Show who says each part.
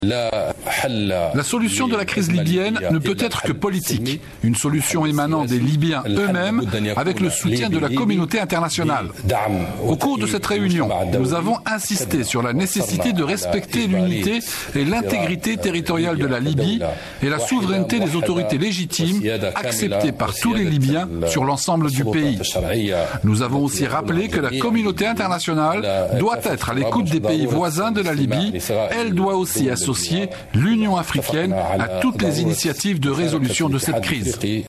Speaker 1: La solution de la crise libyenne ne peut être que politique, une solution émanant des Libyens eux-mêmes avec le soutien de la communauté internationale. Au cours de cette réunion, nous avons insisté sur la nécessité de respecter l'unité et l'intégrité territoriale de la Libye et la souveraineté des autorités légitimes acceptées par tous les Libyens sur l'ensemble du pays. Nous avons aussi rappelé que la communauté internationale doit être à l'écoute des pays voisins de la Libye. Elle doit aussi associer l'Union africaine à toutes les initiatives de résolution de cette crise.